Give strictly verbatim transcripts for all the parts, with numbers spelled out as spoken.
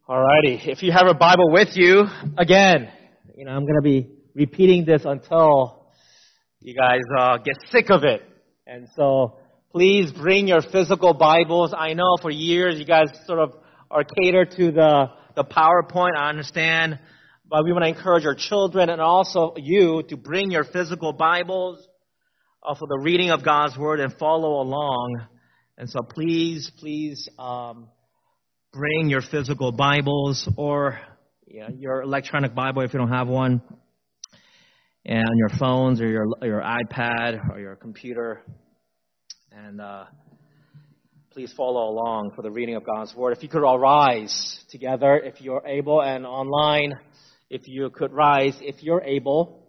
Alrighty, if you have a Bible with you, again, you know, I'm going to be repeating this until you guys uh, get sick of it. And so, please bring your physical Bibles. I know for years you guys sort of are catered to the, the PowerPoint, I understand. But we want to encourage our children and also you to bring your physical Bibles uh, for the reading of God's Word and follow along. And so please, please, um, bring your physical Bibles or you know, your electronic Bible if you don't have one, and on your phones or your your iPad or your computer. And uh, please follow along for the reading of God's Word. If you could all rise together, if you're able, and online, if you could rise, if you're able.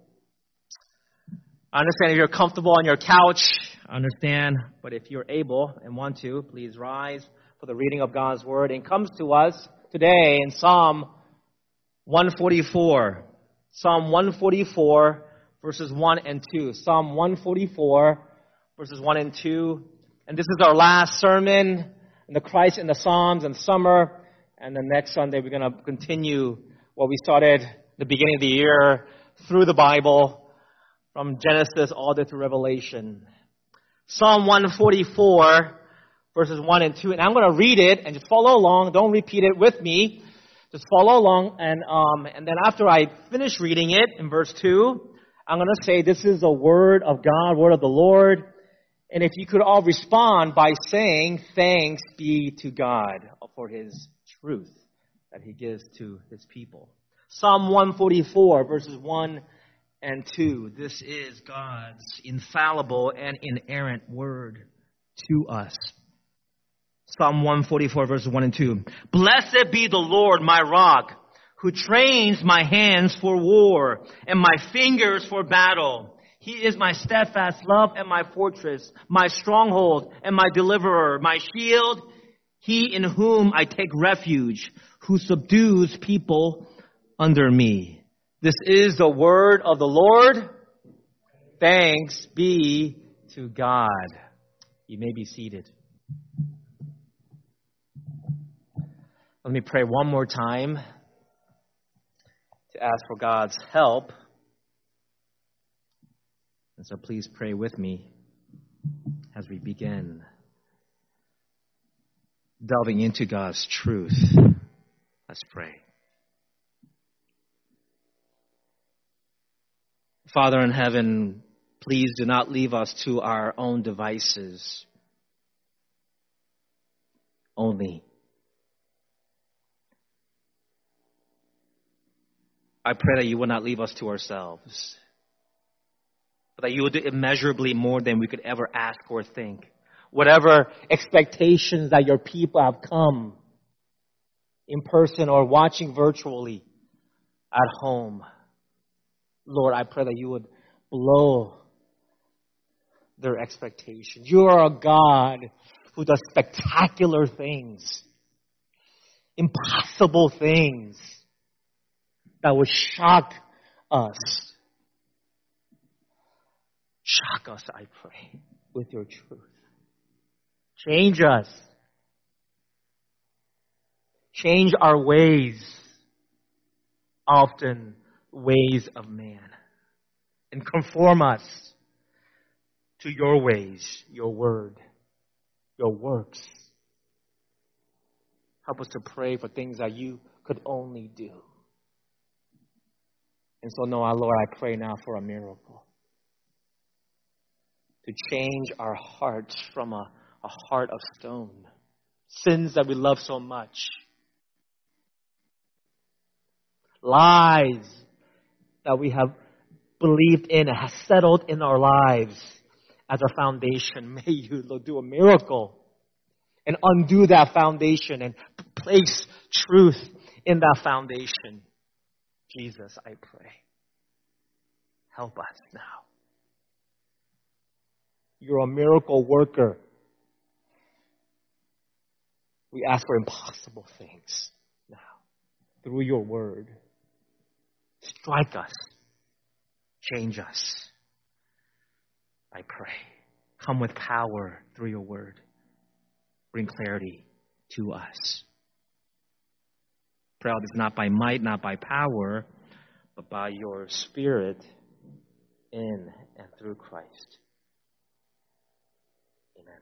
I understand if you're comfortable on your couch, I understand, but if you're able and want to, please rise for the reading of God's Word. And comes to us today in Psalm one forty-four. Psalm one forty-four, verses one and two. Psalm one forty-four, verses one and two. And this is our last sermon in the Christ in the Psalms in summer. And then next Sunday we're going to continue what we started the beginning of the year through the Bible, from Genesis all the way through Revelation. Psalm one forty-four, verses one and two. And I'm going to read it and just follow along. Don't repeat it with me. Just follow along. And um, and then after I finish reading it in verse two, I'm going to say, this is the word of God, word of the Lord. And if you could all respond by saying, thanks be to God for His truth that He gives to His people. Psalm one forty-four, verses one and two. This is God's infallible and inerrant word to us. Psalm one forty-four, verses one and two. Blessed be the Lord, my rock, who trains my hands for war and my fingers for battle. He is my steadfast love and my fortress, my stronghold and my deliverer, my shield, He in whom I take refuge, who subdues people under me. This is the word of the Lord. Thanks be to God. You may be seated. Let me pray one more time to ask for God's help. And so please pray with me as we begin delving into God's truth. Let's pray. Father in heaven, please do not leave us to our own devices only. I pray that you will not leave us to ourselves, but that you will do immeasurably more than we could ever ask or think. Whatever expectations that your people have come in person or watching virtually at home, Lord, I pray that you would blow their expectations. You are a God who does spectacular things, impossible things that will shock us. Shock us, I pray, with your truth. Change us. Change our ways, often ways of man, and conform us to your ways, your word, your works. Help us to pray for things that you could only do. And so, no, our Lord, I pray now for a miracle to change our hearts from a, a heart of stone, sins that we love so much, lies that we have believed in and have settled in our lives as a foundation. May you, Lord, do a miracle and undo that foundation and place truth in that foundation. Jesus, I pray, help us now. You're a miracle worker. We ask for impossible things now through your word. Strike us. Change us. I pray. Come with power through your word. Bring clarity to us. Pray this not by might, not by power, but by your Spirit in and through Christ. Amen.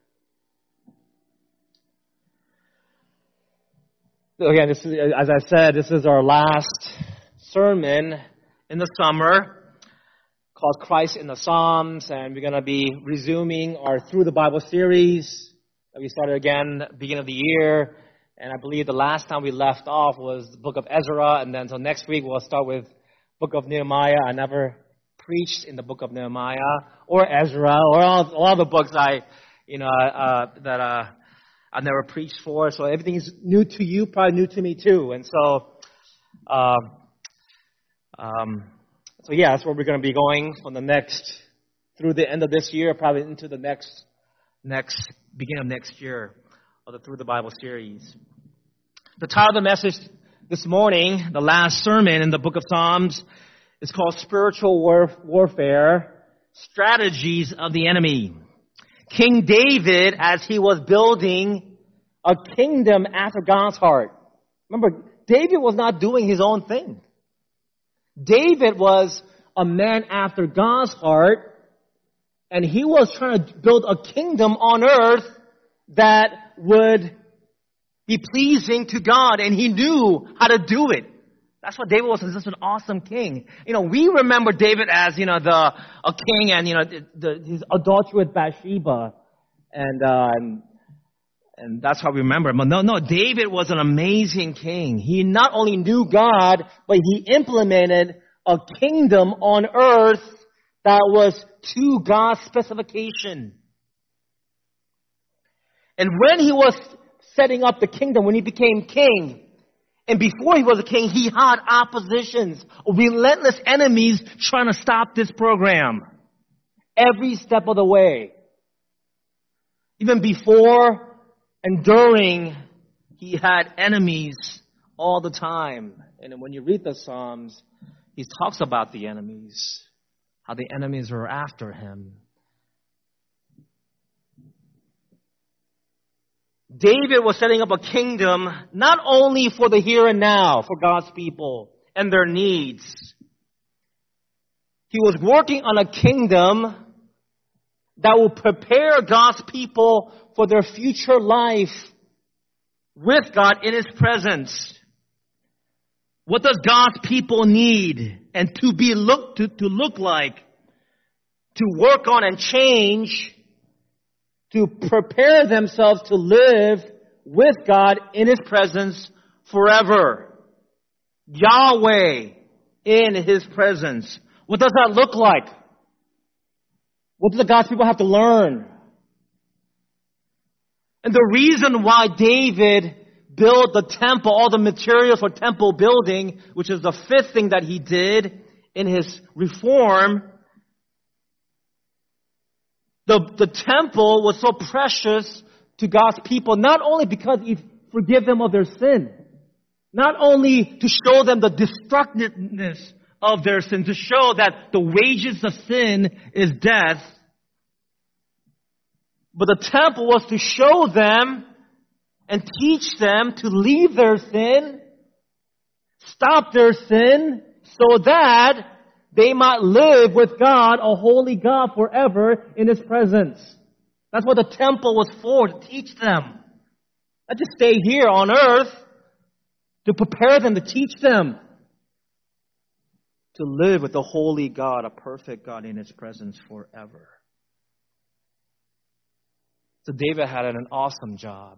So again, this is, as I said, this is our last sermon in the summer called Christ in the Psalms, and we're going to be resuming our Through the Bible series that we started again at the beginning of the year. And I believe the last time we left off was the book of Ezra, and then so next week we'll start with book of Nehemiah. I never preached in the book of Nehemiah or Ezra or all, all the books I, you know, uh, that uh, I never preached for. So everything is new to you, probably new to me too. And so, uh, um, so yeah, that's where we're going to be going from the next through the end of this year, probably into the next next beginning of next year of the Through the Bible series. The title of the message this morning, the last sermon in the book of Psalms, is called Spiritual War- Warfare, Strategies of the Enemy. King David, as he was building a kingdom after God's heart. Remember, David was not doing his own thing. David was a man after God's heart, and he was trying to build a kingdom on earth that would be pleasing to God, and he knew how to do it. That's what David was. He was such an awesome king. You know, we remember David as, you know, the a king and, you know, the, the, his adultery with Bathsheba, and, uh, and and that's how we remember him. But no, no, David was an amazing king. He not only knew God, but he implemented a kingdom on earth that was to God's specification. And when he was setting up the kingdom, when he became king, and before he was a king, he had oppositions, relentless enemies trying to stop this program. Every step of the way. Even before and during, he had enemies all the time. And when you read the Psalms, he talks about the enemies, how the enemies were after him. David was setting up a kingdom not only for the here and now, for God's people and their needs. He was working on a kingdom that will prepare God's people for their future life with God in His presence. What does God's people need and to be look to, to look like, to work on and change, to prepare themselves to live with God in His presence forever. Yahweh in His presence. What does that look like? What do the God's people have to learn? And the reason why David built the temple, all the materials for temple building, which is the fifth thing that he did in his reform, The, the temple was so precious to God's people, not only because He forgave them of their sin, not only to show them the destructiveness of their sin, to show that the wages of sin is death, but the temple was to show them and teach them to leave their sin, stop their sin, so that they might live with God, a holy God, forever in His presence. That's what the temple was for, to teach them. Not just stay here on earth, to prepare them, to teach them to live with the holy God, a perfect God in His presence forever. So David had an awesome job.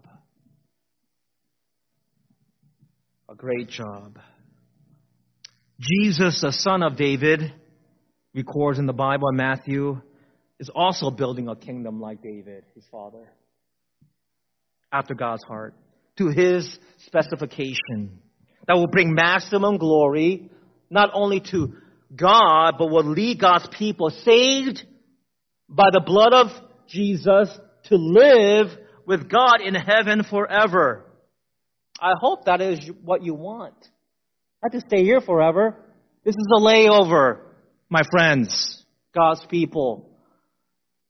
A great job. Jesus, the son of David, records in the Bible in Matthew, is also building a kingdom like David, his father, after God's heart, to his specification, that will bring maximum glory, not only to God, but will lead God's people, saved by the blood of Jesus, to live with God in heaven forever. I hope that is what you want. Not to stay here forever. This is a layover, my friends, God's people.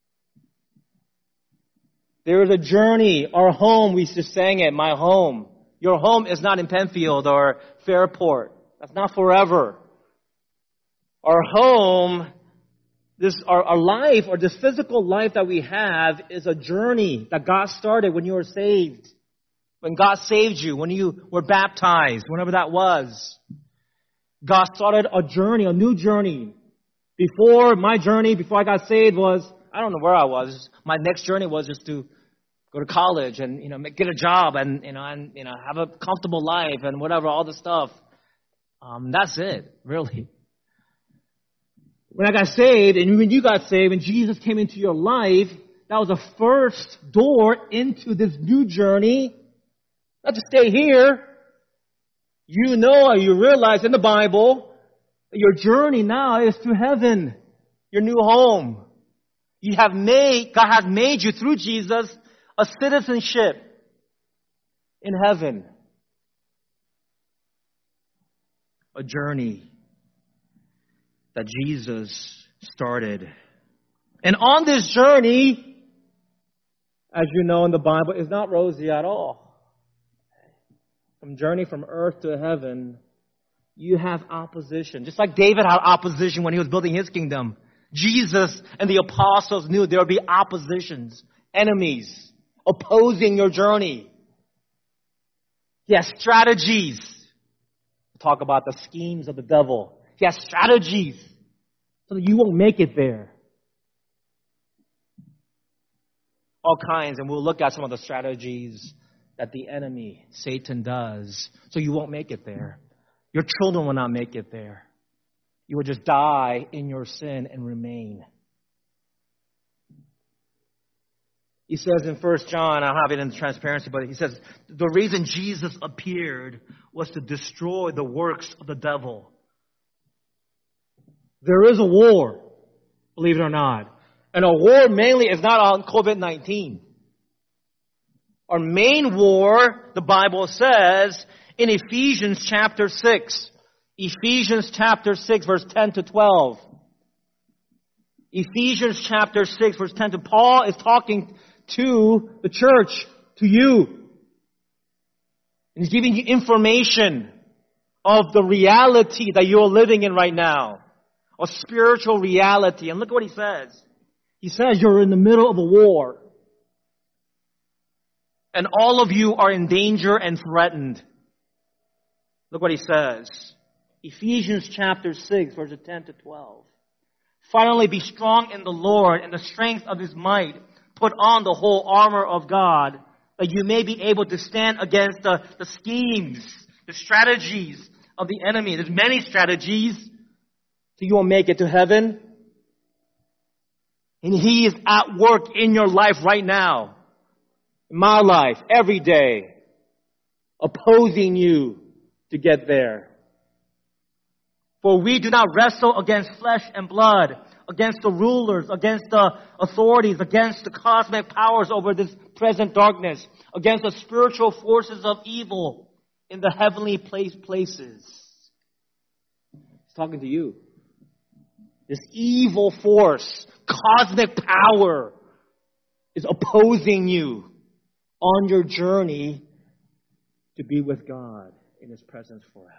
There is a journey, our home, we just sang it, my home. Your home is not in Penfield or Fairport. That's not forever. Our home, this our, our life, or this physical life that we have is a journey that God started when you were saved. When God saved you, when you were baptized, whenever that was. God started a journey, a new journey. Before my journey, before I got saved was, I don't know where I was. My next journey was just to go to college and, you know, get a job and, you know, and, you know, have a comfortable life and whatever, all the stuff. Um, that's it, really. When I got saved, and when you got saved, and Jesus came into your life, that was the first door into this new journey. Not to stay here. You know, you realize in the Bible that your journey now is to heaven, your new home. You have made, God has made you through Jesus a citizenship in heaven. A journey that Jesus started. And on this journey, as you know in the Bible, is not rosy at all. From journey from earth to heaven, you have opposition. Just like David had opposition when he was building his kingdom. Jesus and the apostles knew there would be oppositions, enemies, opposing your journey. He has strategies. We'll talk about the schemes of the devil. He has strategies so that you won't make it there. All kinds, and we'll look at some of the strategies that the enemy, Satan, does, so you won't make it there. Your children will not make it there. You will just die in your sin and remain. He says in First John, I don't have it in transparency, but he says, the reason Jesus appeared was to destroy the works of the devil. There is a war, believe it or not. And a war mainly is not on covid nineteen. Our main war, the Bible says, in Ephesians chapter six. Ephesians chapter six, verse ten to twelve. Ephesians chapter six, verse ten to Paul is talking to the church, to you. And he's giving you information of the reality that you're living in right now. A spiritual reality. And look at what he says. He says you're in the middle of a war. And all of you are in danger and threatened. Look what he says. Ephesians chapter six, verses ten to twelve. Finally, be strong in the Lord and the strength of His might. Put on the whole armor of God, that you may be able to stand against the, the schemes, the strategies of the enemy. There's many strategies, so you won't make it to heaven. And He is at work in your life right now. In my life, every day, opposing you to get there. For we do not wrestle against flesh and blood, against the rulers, against the authorities, against the cosmic powers over this present darkness, against the spiritual forces of evil in the heavenly place, places. He's talking to you. This evil force, cosmic power, is opposing you on your journey to be with God in His presence forever.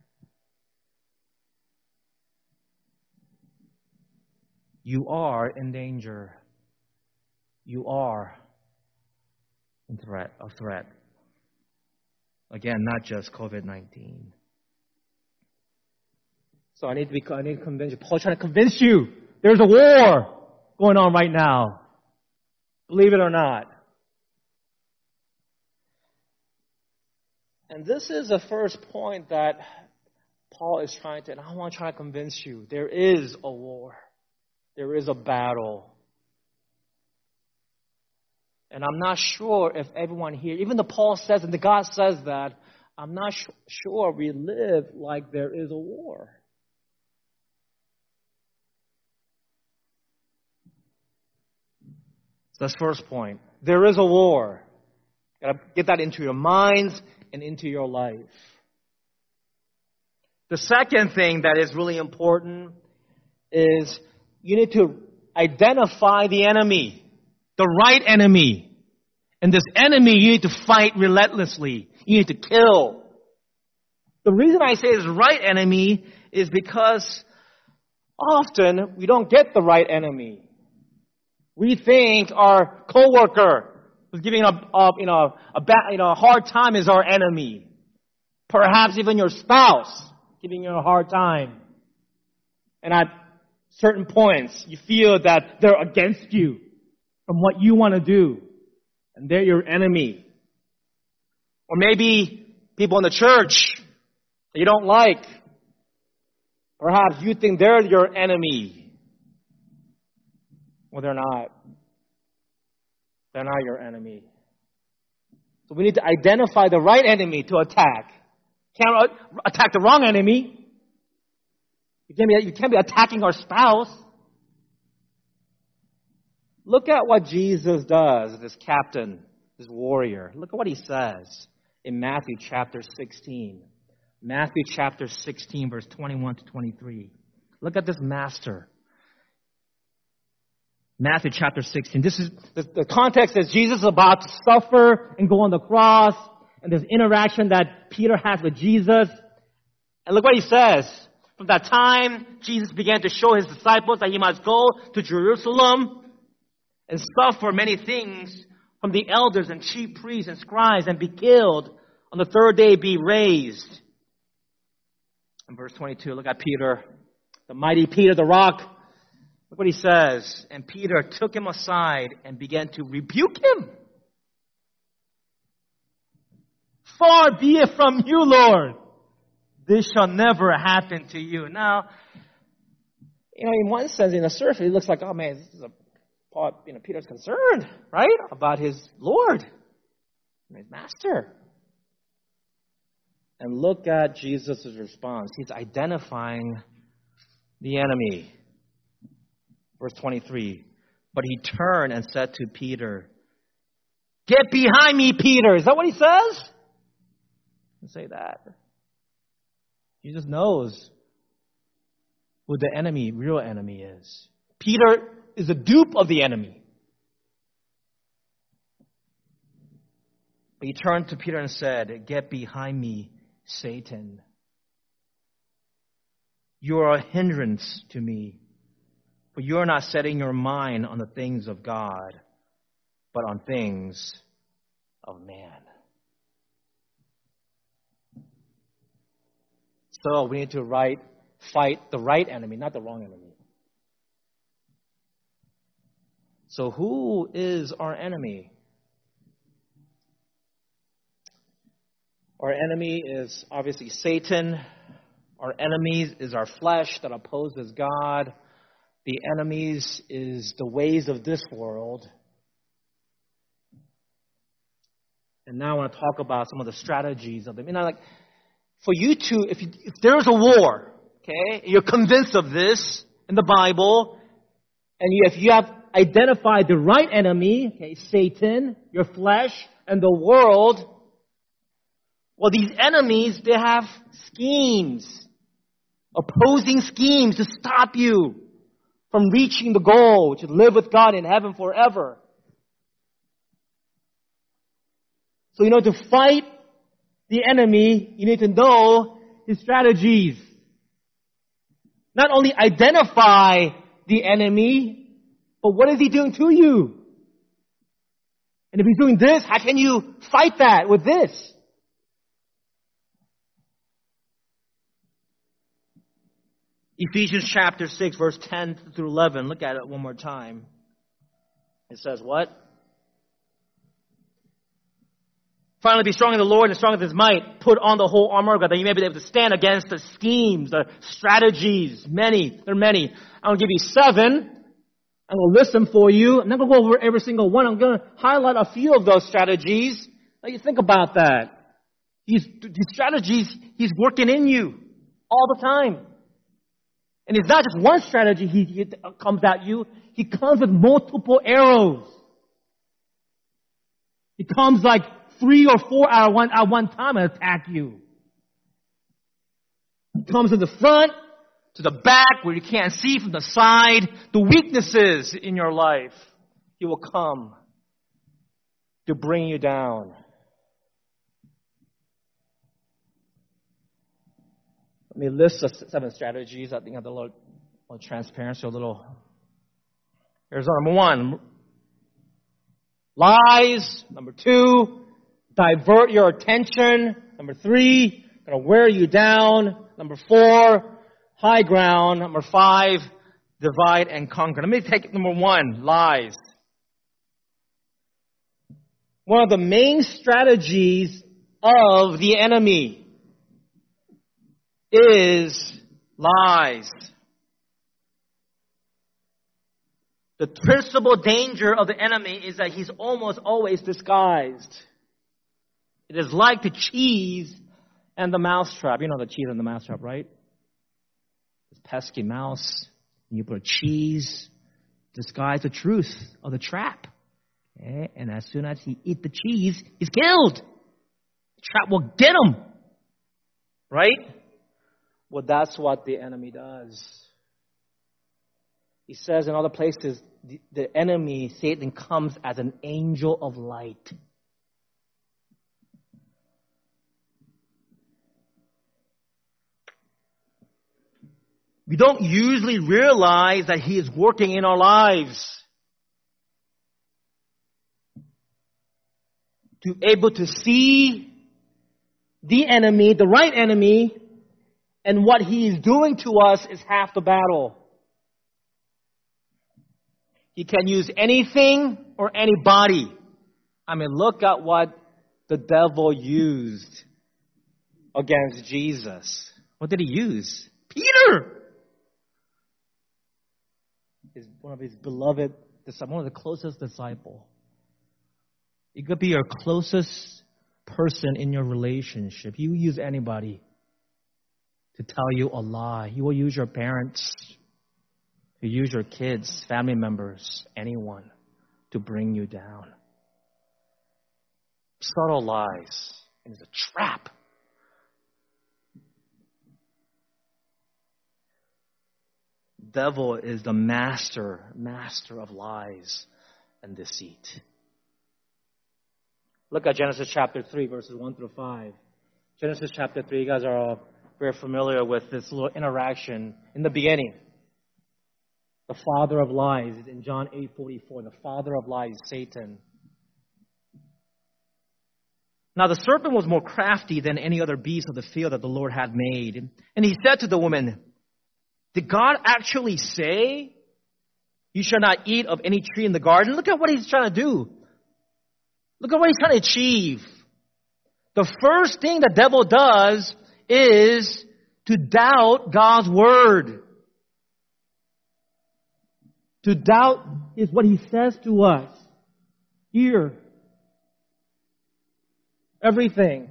You are in danger. You are in threat, a threat. Again, not just covid nineteen. So I need to be, I need to convince you. Paul's trying to convince you. There's a war going on right now. Believe it or not. And this is the first point that Paul is trying to, and I want to try to convince you. There is a war. There is a battle. And I'm not sure if everyone here, even though Paul says and the God says that, I'm not sh- sure we live like there is a war. So that's first point. There is a war. Got to get that into your minds and into your life. The second thing that is really important is you need to identify the enemy, the right enemy. And this enemy you need to fight relentlessly. You need to kill. The reason I say it's right enemy is because often we don't get the right enemy. We think our coworker who's giving a, a you know a bad, you know a hard time is our enemy. Perhaps even your spouse giving you a hard time. And at certain points, you feel that they're against you from what you want to do. And they're your enemy. Or maybe people in the church that you don't like. Perhaps you think they're your enemy. Well, they're not. They're not your enemy. So we need to identify the right enemy to attack. Can't attack the wrong enemy. You can't be, you can't be attacking our spouse. Look at what Jesus does, this captain, this warrior. Look at what he says in Matthew chapter sixteen. Matthew chapter sixteen, verse twenty-one to twenty-three. Look at this master. Matthew chapter sixteen. This is the, the context is Jesus is about to suffer and go on the cross. And there's interaction that Peter has with Jesus. And look what he says. From that time, Jesus began to show his disciples that he must go to Jerusalem and suffer many things from the elders and chief priests and scribes and be killed, on the third day be raised. In verse twenty-two, look at Peter, the mighty Peter, the rock. Look what he says. And Peter took him aside and began to rebuke him. Far be it from you, Lord. This shall never happen to you. Now, you know, in one sense, in the surface, it looks like, oh man, this is a you know, Peter's concerned, right, about his Lord, his master. And look at Jesus' response. He's identifying the enemy. Verse twenty-three. But he turned and said to Peter, "Get behind me, Peter." Is that what he says? He doesn't say that. Jesus knows who the enemy, real enemy is. Peter is a dupe of the enemy. But he turned to Peter and said, "Get behind me, Satan. You are a hindrance to me, for you are not setting your mind on the things of God, but on things of man." So we need to right, fight the right enemy, not the wrong enemy. So who is our enemy? Our enemy is obviously Satan. Our enemies is our flesh that opposes God. The enemies is the ways of this world. And now I want to talk about some of the strategies of them. You know, like for you to, if, you, if there's a war, okay, you're convinced of this in the Bible, and you, if you have identified the right enemy, okay, Satan, your flesh, and the world, well, these enemies, they have schemes, opposing schemes to stop you from reaching the goal, to live with God in heaven forever. So, you know, to fight the enemy, you need to know his strategies. Not only identify the enemy, but what is he doing to you? And if he's doing this, how can you fight that with this? Ephesians chapter six, verse ten through eleven. Look at it one more time. It says what? Finally, be strong in the Lord and strong in his might. Put on the whole armor of God that you may be able to stand against the schemes, the strategies. Many. There are many. I'm going to give you seven. I'm going to list them for you. I'm not going to go over every single one. I'm going to highlight a few of those strategies. Now you think about that. These, these strategies, he's working in you all the time. And it's not just one strategy he, he comes at you. He comes with multiple arrows. He comes like three or four at one, at one time and attack you. He comes in the front, to the back, where you can't see, from the side. The weaknesses in your life, he will come. to bring you down. Let me list the seven strategies. I think I have a little, a little transparency, a little. Here's number one. Lies. Number two, divert your attention. Number three, gonna wear you down. Number four, high ground. Number five, divide and conquer. Let me take number one, lies. One of the main strategies of the enemy is lies. The principal danger of the enemy is that he's almost always disguised. It is like the cheese and the mousetrap. You know the cheese and the mousetrap, right? This pesky mouse. And you put cheese, disguise the truth of the trap. Okay? And as soon as he eats the cheese, he's killed. The trap will get him. Right? Well, that's what the enemy does. He says in other places, the, the enemy, Satan, comes as an angel of light. We don't usually realize that he is working in our lives. To be able to see the enemy, the right enemy, and what he is doing to us is half the battle. He can use anything or anybody. I mean, look at what the devil used against Jesus. What did he use? Peter! Is one of his beloved, one of the closest disciple. It could be your closest person in your relationship. He will use anybody to tell you a lie. He will use your parents, to use your kids, family members, anyone to bring you down. Subtle lies. And it's a trap. Devil is the master, master of lies and deceit. Look at Genesis chapter three, verses one through five. Genesis chapter three, you guys are all very familiar with this little interaction in the beginning. The father of lies is in John eight forty-four. The father of lies, Satan. Now the serpent was more crafty than any other beast of the field that the Lord had made. And he said to the woman, did God actually say, you shall not eat of any tree in the garden? Look at what he's trying to do. Look at what he's trying to achieve. The first thing the devil does is to doubt God's word. To doubt is what he says to us. Here. Everything.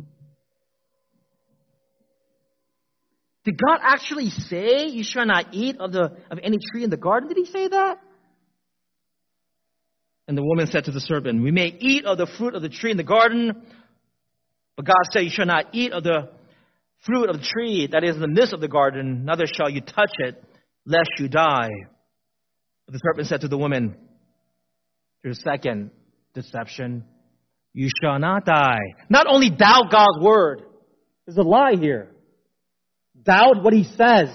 Did God actually say you shall not eat of the of any tree in the garden? Did he say that? And the woman said to the serpent, we may eat of the fruit of the tree in the garden, but God said you shall not eat of the fruit of the tree that is in the midst of the garden, neither shall you touch it, lest you die. But the serpent said to the woman, here's the second deception, you shall not die. Not only doubt God's word, there's a lie here. Doubt what he says.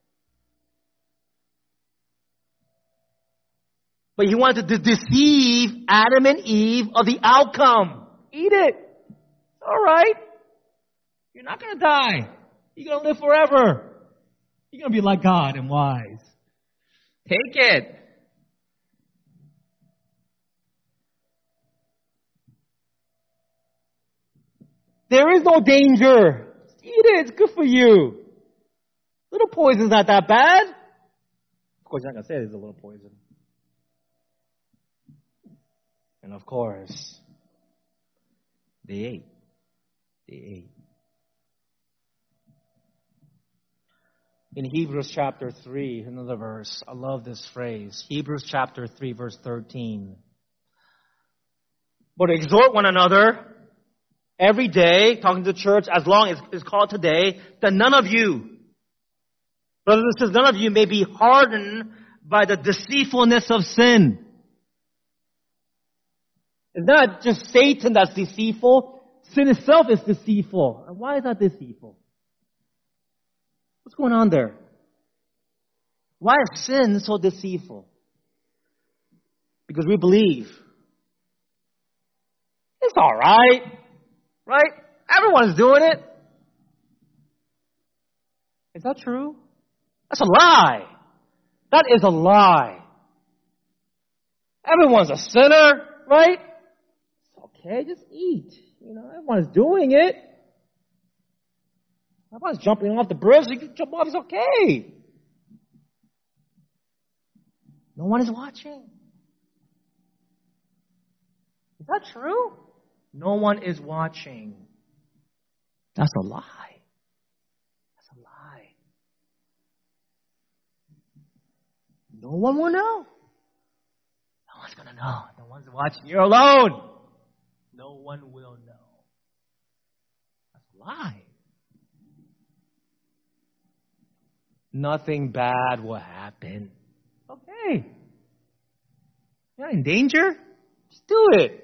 But he wanted to deceive Adam and Eve of the outcome. Eat it. All right. You're not going to die. You're going to live forever. You're going to be like God and wise. Take it. There is no danger. Eat it. It's good for you. Little poison's not that bad. Of course, you're not going to say there's a little poison. And of course, they ate. They ate. In Hebrews chapter three, another verse, I love this phrase. Hebrews chapter three, verse thirteen. But exhort one another every day, talking to the church, as long as it's called today, that none of you, brothers and sisters, none of you may be hardened by the deceitfulness of sin. It's not just Satan that's deceitful. Sin itself is deceitful. And why is that deceitful? What's going on there? Why is sin so deceitful? Because we believe it's all right, right? Everyone's doing it. Is that true? That's a lie. That is a lie. Everyone's a sinner, right? It's okay, just eat. You know, everyone's doing it. Everyone's jumping off the bridge. You can jump off, it's okay. No one is watching. Is that true? No one is watching. That's a lie. That's a lie. No one will know. No one's going to know. No one's watching. You're alone. No one will know. That's a lie. Nothing bad will happen. Okay. You're not in danger. Just do it.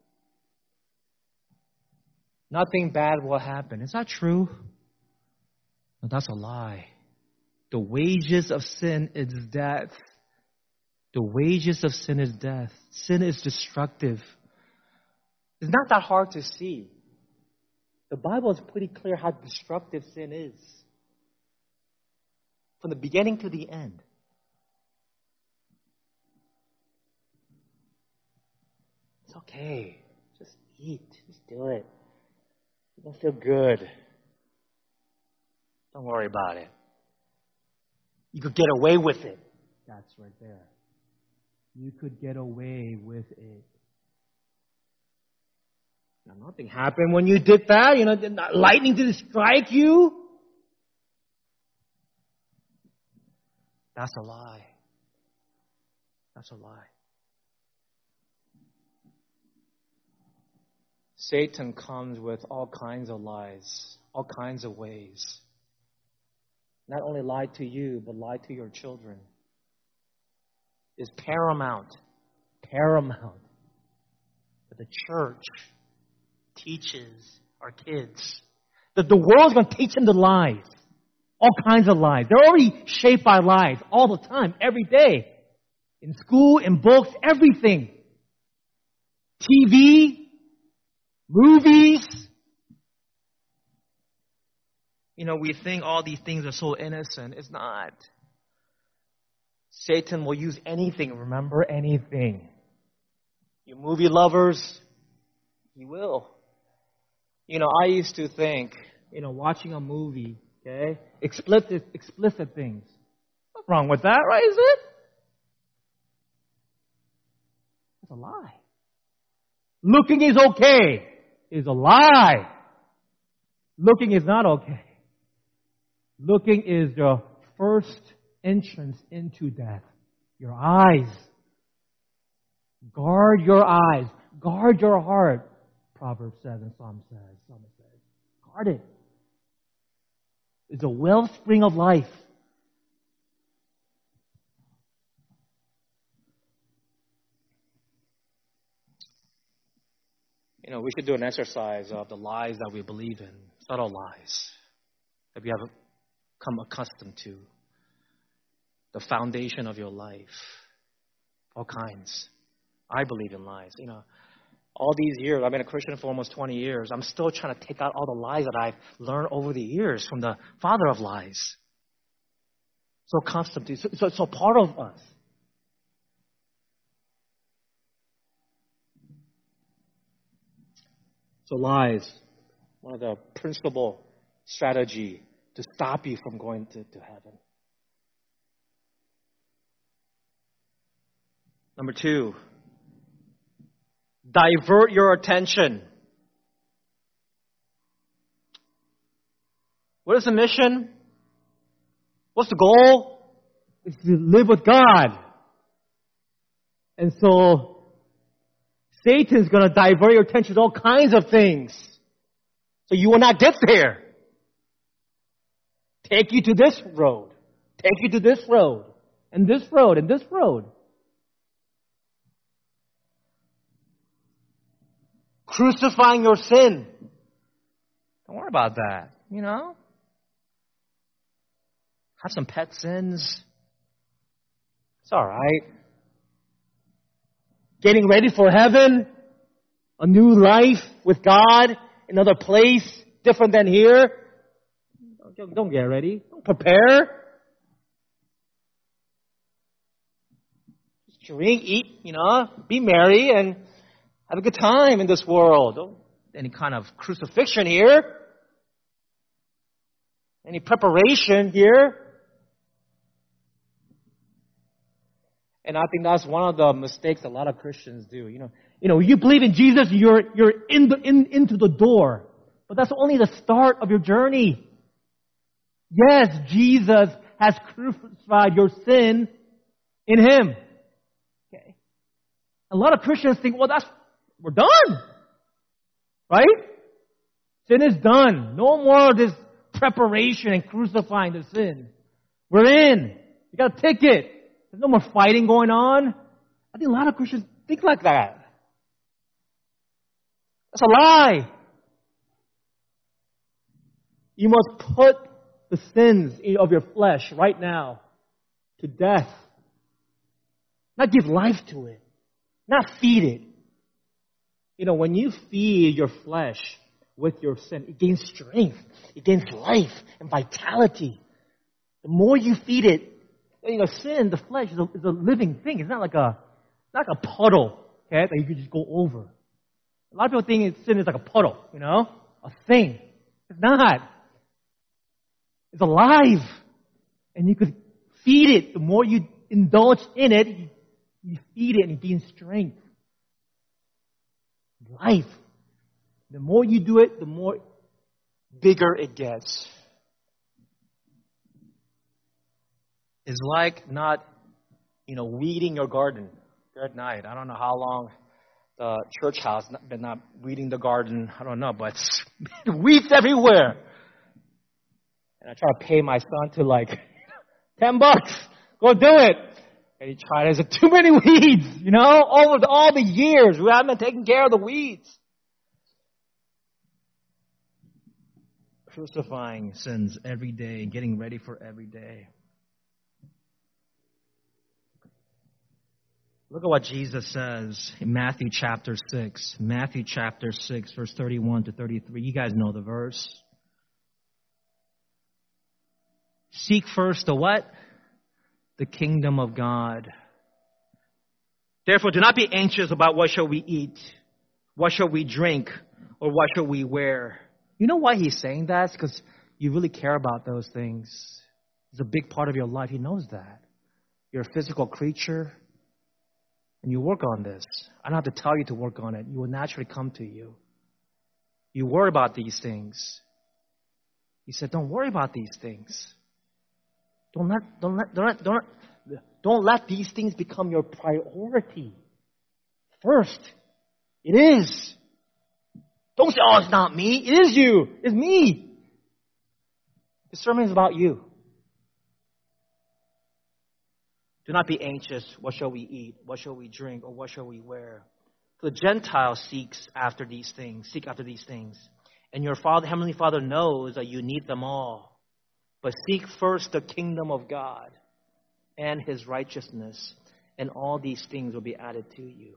Nothing bad will happen. Is that true? No, that's a lie. The wages of sin is death. The wages of sin is death. Sin is destructive. It's not that hard to see. The Bible is pretty clear how destructive sin is. From the beginning to the end. It's okay. Just eat. Just do it. You're going to feel good. Don't worry about it. You could get away with it. That's right there. You could get away with it. Now, nothing happened when you did that. You know, lightning didn't strike you. That's a lie. That's a lie. Satan comes with all kinds of lies, all kinds of ways. Not only lie to you, but lie to your children. Is paramount, paramount that the church teaches our kids. That the world's going to teach them the lies. All kinds of lies. They're already shaped by lies all the time, every day. In school, in books, everything. T V, movies. You know, we think all these things are so innocent. It's not. Satan will use anything. Remember, anything. You movie lovers, he will. You know, I used to think, you know, watching a movie, okay, explicit, explicit things. What's wrong with that, right? Is it? It's a lie. Looking is okay is a lie. Looking is not okay. Looking is the first entrance into death. Your eyes. Guard your eyes. Guard your heart. Proverbs seven, Psalm says. Psalm says. Guard it. It's a wellspring of life. You know, we should do an exercise of the lies that we believe in. Subtle lies that we have come accustomed to. The foundation of your life. All kinds. I believe in lies. You know, all these years, I've been a Christian for almost twenty years. I'm still trying to take out all the lies that I've learned over the years from the father of lies. So accustomed to, so, so, so part of us. So lies, one of the principal strategy to stop you from going to, to heaven. Number two, divert your attention. What is the mission? What's the goal? It's to live with God. And so, Satan's going to divert your attention to all kinds of things. So you will not get there. Take you to this road. Take you to this road. And this road. And this road. crucifying your sin. Don't worry about that, you know? Have some pet sins. It's all right. Getting ready for heaven, a new life with God, another place, different than here. Don't, don't get ready. Don't prepare. Just drink, eat, you know, be merry, and have a good time in this world. Don't any kind of crucifixion here. Any preparation here. And I think that's one of the mistakes a lot of Christians do. You know, you know, you believe in Jesus, you're you're in the in into the door, but that's only the start of your journey. Yes, Jesus has crucified your sin in Him. Okay. A lot of Christians think, well, that's we're done, right? Sin is done. No more of this preparation and crucifying the sin. We're in. You got a ticket. There's no more fighting going on. I think a lot of Christians think like that. That's a lie. You must put the sins of your flesh right now to death. Not give life to it. Not feed it. You know, when you feed your flesh with your sin, it gains strength. It gains life and vitality. The more you feed it, you know, sin, the flesh, is a, is a living thing. It's not like a, it's not like a puddle, okay, that you can just go over. A lot of people think sin is like a puddle, you know, a thing. It's not. It's alive. And you could feed it. The more you indulge in it, you, you feed it and it gains strength. Life. The more you do it, the more bigger it gets. It's like not, you know, weeding your garden. Good night. I don't know how long the church house been not weeding the garden. I don't know, but weeds everywhere. And I try to pay my son to like ten bucks. Go do it. And he tried. There's too many weeds, you know, over the, all the years we haven't been taking care of the weeds. Crucifying sins every day, getting ready for every day. Look at what Jesus says in Matthew chapter six. Matthew chapter six, verse thirty-one to thirty-three. You guys know the verse. Seek first the what? The kingdom of God. Therefore, do not be anxious about what shall we eat, what shall we drink, or what shall we wear. You know why he's saying that? It's because you really care about those things. It's a big part of your life. He knows that. You're a physical creature. And you work on this. I don't have to tell you to work on it. You will naturally come to you. You worry about these things. He said, don't worry about these things. Don't let, don't let, don't let, don't let, don't let these things become your priority. First, it is. Don't say, oh, it's not me. It is you. It's me. The sermon is about you. Do not be anxious, what shall we eat, what shall we drink, or what shall we wear? For the Gentile seeks after these things, seek after these things. And your Father, Heavenly Father knows that you need them all. But seek first the kingdom of God and His righteousness, and all these things will be added to you.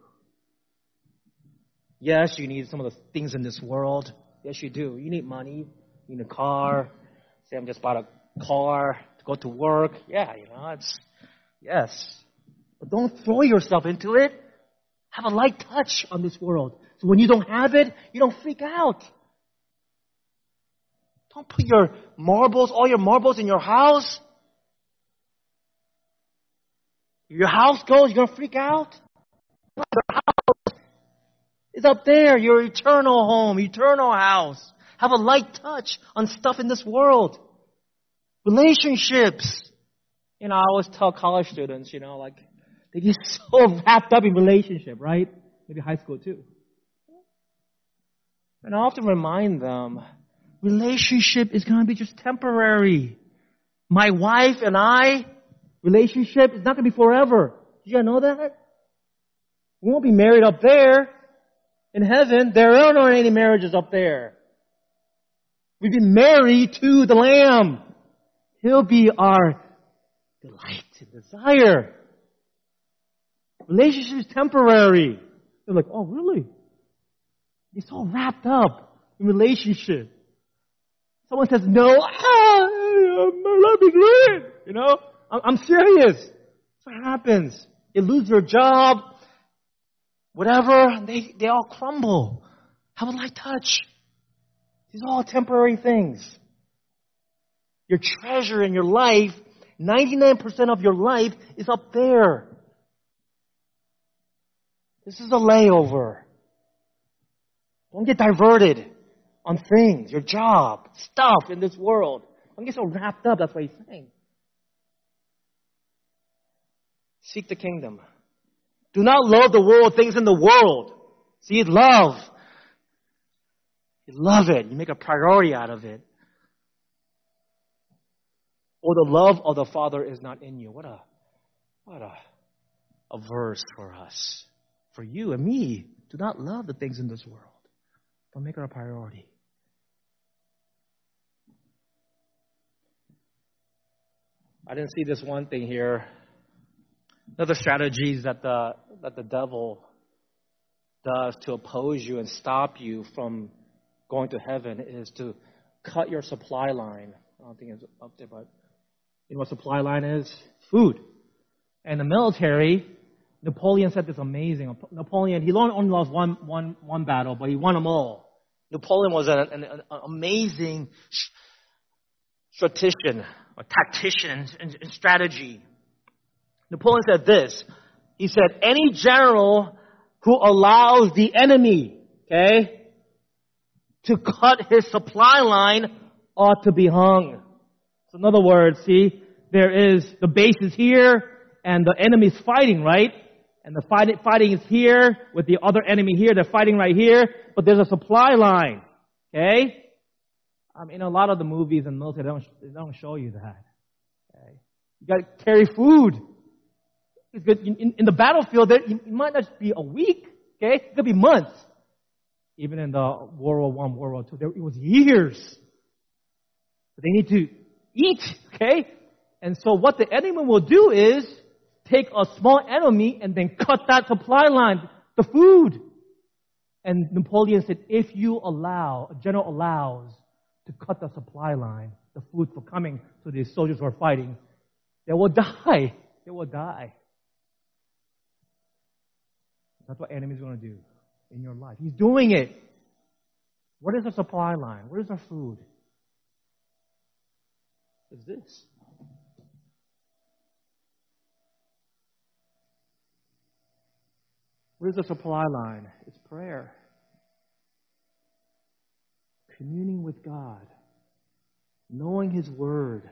Yes, you need some of the things in this world. Yes, you do. You need money. You need a car. Say, I'm just bought a car to go to work. Yeah, you know, it's... Yes. But don't throw yourself into it. Have a light touch on this world. So when you don't have it, you don't freak out. Don't put your marbles, all your marbles in your house. Your house goes, you're going to freak out. Your house is up there, your eternal home, eternal house. Have a light touch on stuff in this world. Relationships. You know, I always tell college students, you know, like, they get so wrapped up in relationship, right? Maybe high school too. And I often remind them, relationship is going to be just temporary. My wife and I, relationship is not going to be forever. Did you know that? We won't be married up there. In heaven, there aren't any marriages up there. We've been married to the Lamb. He'll be our delight and desire. Relationship is temporary. They're like, oh, really? You're so wrapped up in relationship. Someone says, no, ah, my life is ruined. You know, I'm serious. That's what happens. You lose your job, whatever, they, they all crumble. Have a light touch. These are all temporary things. Your treasure in your life, ninety-nine percent of your life is up there. This is a layover. Don't get diverted on things, your job, stuff in this world. Don't get so wrapped up. That's what he's saying. Seek the kingdom. Do not love the world, things in the world. See, love. You love it. You make a priority out of it. Or the love of the Father is not in you. What a, what a, a verse for us. For you and me. Do not love the things in this world. Don't make it a priority. I didn't see this one thing here. Another strategies that the that the devil does to oppose you and stop you from going to heaven is to cut your supply line. I don't think it's up there, but you know what supply line is? Food. And the military, Napoleon said this amazing. Napoleon, he only lost one, one, one battle, but he won them all. Napoleon was an, an, an amazing strategician, or tactician in, in strategy. Napoleon said this. He said, any general who allows the enemy, okay, to cut his supply line ought to be hung. So in other words, see, there is, the base is here, and the enemy's fighting, right? And the fight, fighting is here, with the other enemy here, they're fighting right here, but there's a supply line, okay? I mean, a lot of the movies and military, they don't, they don't show you that. Okay? You got to carry food. It's good. In, in the battlefield, there, it might not be a week, okay? It could be months. Even in the World War One, World War Two, there, it was years. But they need to eat, okay? And so what the enemy will do is take a small enemy and then cut that supply line, the food. And Napoleon said, if you allow, a general allows to cut the supply line, the food for coming to these soldiers who are fighting, they will die. They will die. That's what enemy is going to do in your life. He's doing it. What is the supply line? What is our food? It's this. What is the supply line? It's prayer. Communing with God. Knowing His Word.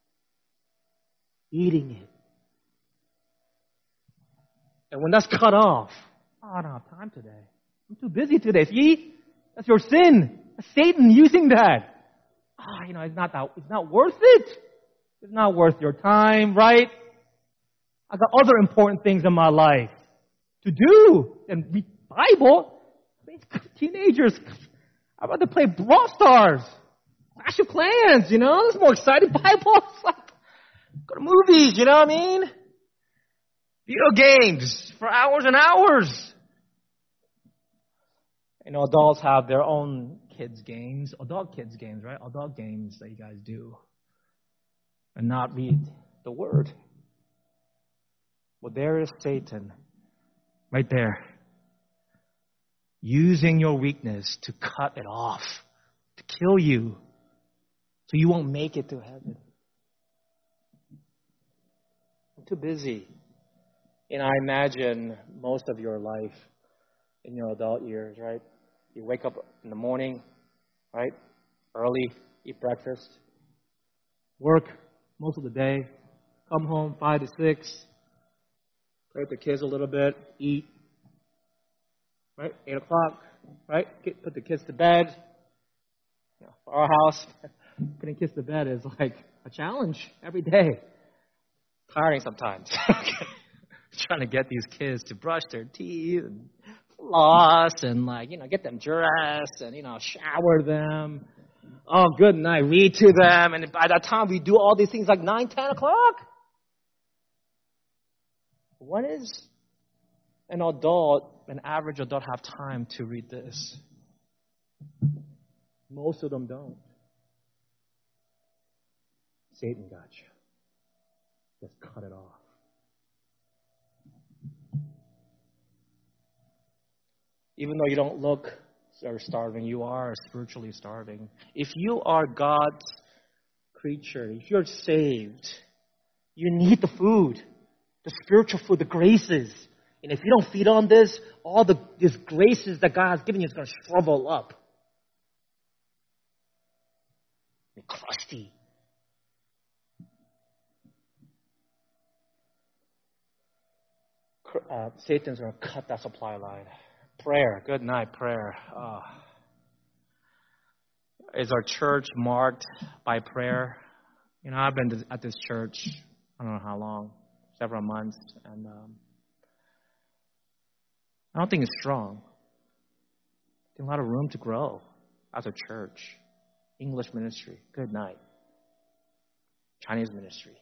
Eating it. And when that's cut off, oh, I don't have time today. I'm too busy today. See? That's your sin. That's Satan using that. Ah, oh, you know, it's not that, it's not worth it. It's not worth your time, right? I got other important things in my life to do than read Bible. I mean, teenagers, I'd rather play Brawl Stars, Clash of Clans, you know? It's more exciting. Bible, it's like, go to movies, you know what I mean? Video games for hours and hours. You know, adults have their own kids' games, adult kids' games, right? Adult games that you guys do. And not read the Word. Well, there is Satan. Right there. Using your weakness to cut it off. To kill you. So you won't make it to heaven. I'm too busy. And I imagine most of your life in your adult years, right? You wake up in the morning, right? Early, eat breakfast. Work most of the day. Come home five to six. Play with the kids a little bit. Eat. Right? Eight o'clock. Right? Get, put the kids to bed. You know, for our house, putting kids to bed is like a challenge every day. Tiring sometimes. Trying to get these kids to brush their teeth and floss and like, you know, get them dressed and, you know, shower them. Oh, good night. Read to them. And by that time, we do all these things like nine, ten o'clock. When is an adult, an average adult, have time to read this? Most of them don't. Satan got you. Just cut it off. Even though you don't look or starving, you are spiritually starving. If you are God's creature, if you're saved, you need the food, the spiritual food, the graces. And if you don't feed on this, all the these graces that God has given you is going to shrivel up. Be crusty. Uh, Satan's going to cut that supply line. Prayer, good night, prayer. Oh. Is our church marked by prayer? You know, I've been at this church, I don't know how long, several months, and um, I don't think it's strong. There's a lot of room to grow as a church. English ministry, good night. Chinese ministry.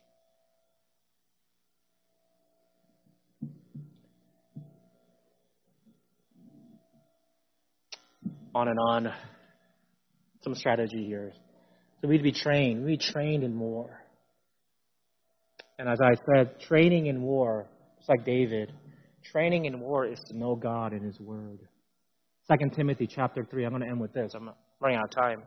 On and on. Some strategy here. So we need to be trained. We need to be trained in war. And as I said, training in war, it's like David. Training in war is to know God and His Word. Second Timothy chapter three. I'm going to end with this. I'm running out of time.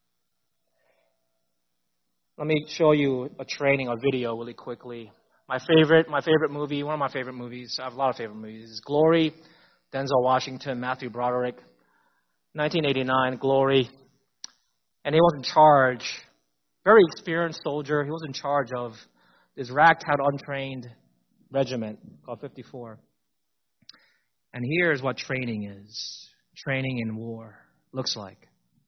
Let me show you a training, a video really quickly. My favorite, my favorite movie, one of my favorite movies, I have a lot of favorite movies, is Glory, Denzel Washington, Matthew Broderick. nineteen eighty-nine, Glory. And he was in charge, very experienced soldier. He was in charge of this ragtag, untrained regiment called fifty-four. And here's what training is. Training in war looks like.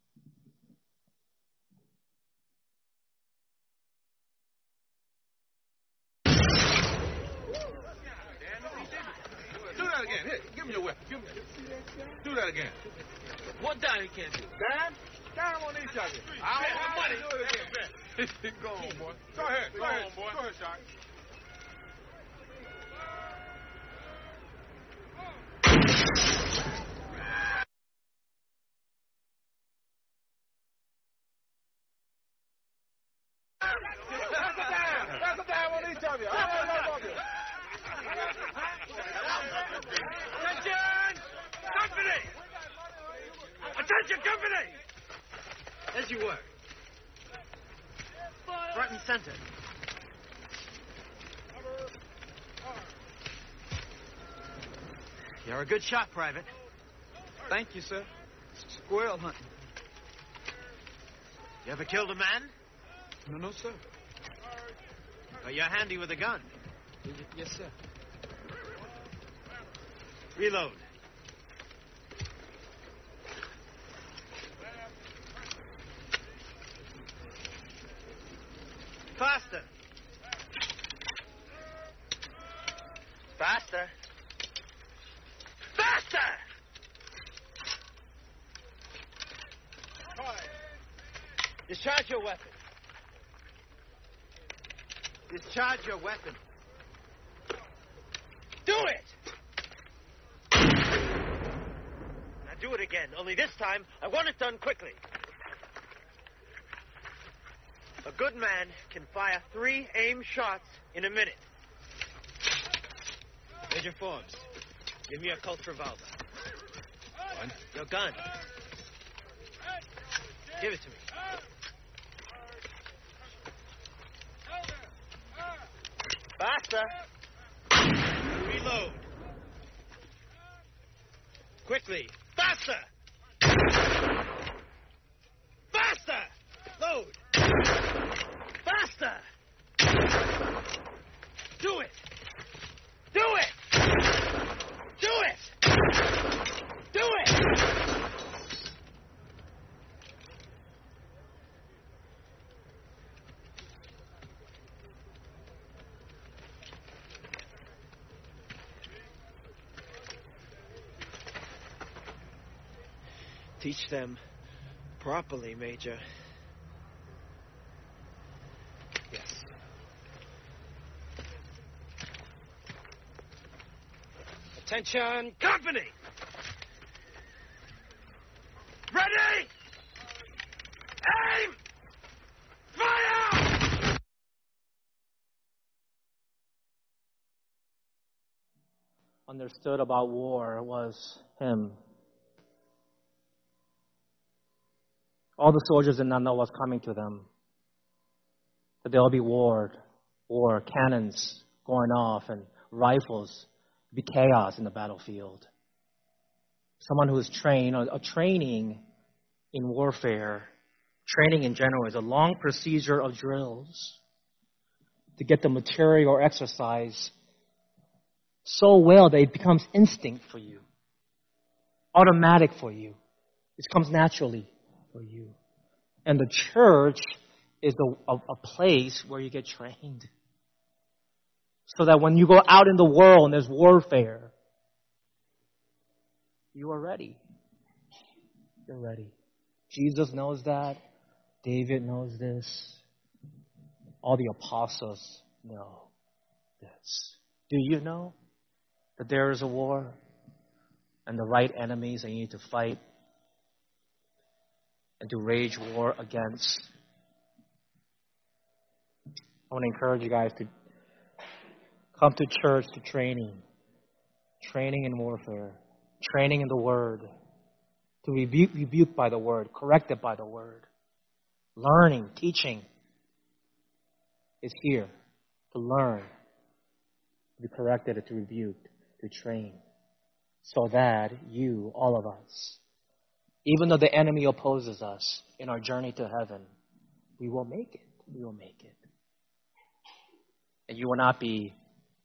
Do that again. Here, give me your weapon. Give me. Do that again. What down you can't do? Down? Down on each other. I don't want money. Do it again. Go on, boy. Go ahead. Go, go ahead. On, boy. Go ahead, Shock. That's a down. That's a down on each other. I don't know about you. Attention! Company! Attention, company! As you were. Front and center. You're a good shot, Private. Thank you, sir. Squirrel hunting. You ever killed a man? No, no, sir. Well, you're handy with a gun. Y- yes, sir. Reload. Faster. Faster. Faster! Discharge your weapon. Discharge your weapon. Do it! Now do it again, only this time I want it done quickly. A good man can fire three aim shots in a minute. Major Forbes, give me a Colt revolver. One. Your gun. Give it to me. Faster. Reload. Quickly. Faster. Faster. Load. Faster. Do it. Do it. Do it. Do it. teach them properly, Major. Yes. Attention, company! Ready! Aim! Fire! Understood about war was him. All the soldiers did not know what's coming to them. That there will be war, war, cannons going off, and rifles. Be chaos in the battlefield. Someone who is trained, a training in warfare, training in general is a long procedure of drills to get the material or exercise so well that it becomes instinct for you, automatic for you. It comes naturally for you. And the church is a, a, a place where you get trained. So that when you go out in the world and there's warfare, you are ready. You're ready. Jesus knows that. David knows this. All the apostles know this. Do you know that there is a war and the right enemies that you need to fight and to wage war against? I want to encourage you guys to come to church to training. Training in warfare. Training in the Word. To rebuke, rebuked by the Word. Corrected by the Word. Learning, teaching is here. To learn. To be corrected, to rebuke, to train. So that you, all of us, even though the enemy opposes us in our journey to heaven, we will make it. We will make it. And you will not be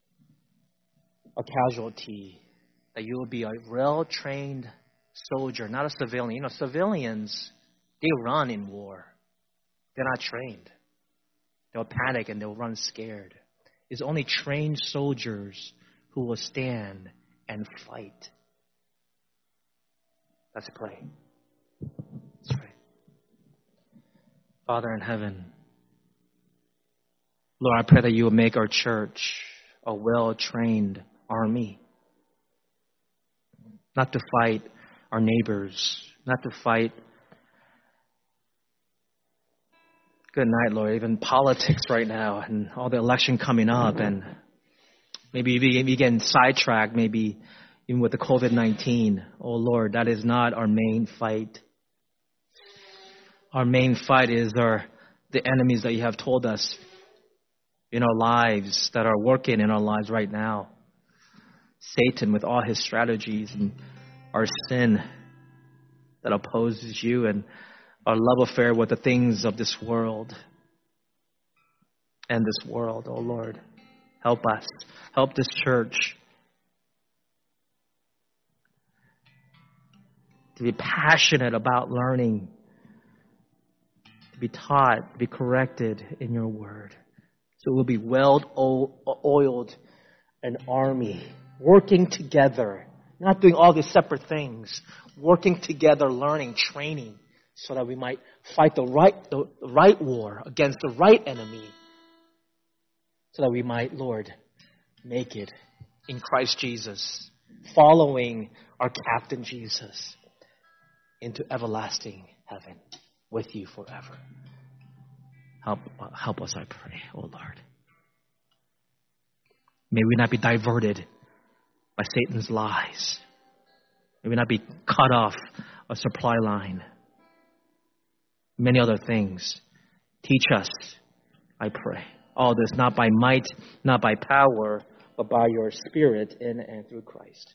a casualty, that you will be a well-trained soldier, not a civilian. You know, civilians, they run in war. They're not trained. They'll panic and they'll run scared. It's only trained soldiers who will stand and fight. Let's pray. Let's pray. Father in heaven, Lord, I pray that you will make our church a well-trained army. Not to fight our neighbors, not to fight, good night, Lord, even politics right now and all the election coming up, and maybe we get sidetracked, maybe even with the covid nineteen. Oh Lord, that is not our main fight. Our main fight is our the enemies that you have told us in our lives, that are working in our lives right now. Satan with all his strategies, and our sin that opposes you, and our love affair with the things of this world and this world. Oh Lord, help us. Help this church to be passionate about learning, to be taught, to be corrected in your word. So we'll be well-oiled an army, working together, not doing all these separate things, working together, learning, training, so that we might fight the right, the right war against the right enemy, so that we might, Lord, make it in Christ Jesus, following our captain Jesus into everlasting heaven with you forever. Help, help us, I pray, oh Lord. May we not be diverted by Satan's lies. May we not be cut off a supply line. Many other things. Teach us, I pray. All this not by might, not by power, but by your Spirit in and through Christ.